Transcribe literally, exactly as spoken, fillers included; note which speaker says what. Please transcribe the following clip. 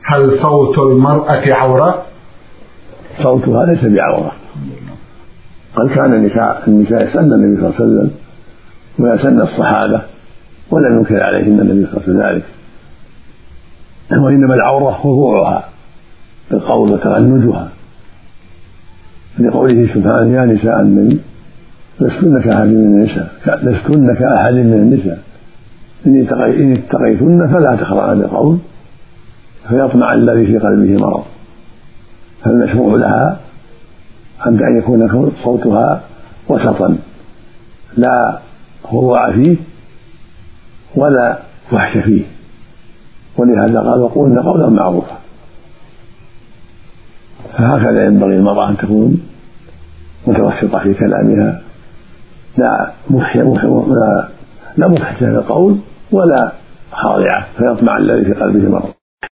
Speaker 1: هل صوت المرأة عورة؟
Speaker 2: صوتها ليس بعورة، قد كان النساء النساء يسألن النبي صلى الله عليه وسلم ويسألن الصحابة ولم ينكر عليهن النبي صلى الله عليه وسلم، وإنما العورة خضوعها بالقول وتغنجها، لقوله سبحانه يا نساء النبي لستن كأحد من النساء لستن كأحد من النساء إن اتقيتن فلا تخضعن بالقول فيطمع الذي في قلبه مرض. فالمشروع لها أن يكون صوتها وسطا لا خضوع فيه ولا فحش فيه، ولهذا قال وقولن قولا معروفا. فهكذا ينبغي المرأة أن تكون متوسطة في كلامها، لا مفحشة في القول ولا خاضعة فيطمع الذي في قلبه مرض.